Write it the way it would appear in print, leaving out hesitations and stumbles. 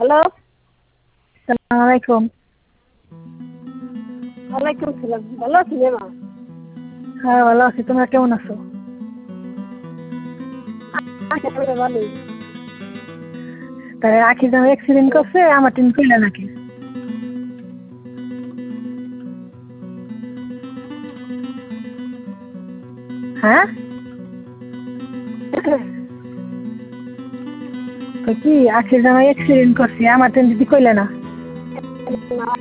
Hello, সালাম আলাইকুম। ওয়ালাইকুম সালাম। ভালো আছি মা? হ্যাঁ ভালো আছি, তোমরা কেমন আছো? আমরা ভালোই। তাই আখি যেন অ্যাক্সিডেন্ট করছে, আমার টিম কইলে নাকি? হ্যাঁ তো কি আখি যেন অ্যাক্সিডেন্ট করছে, আমার টিম যদি কইলে না?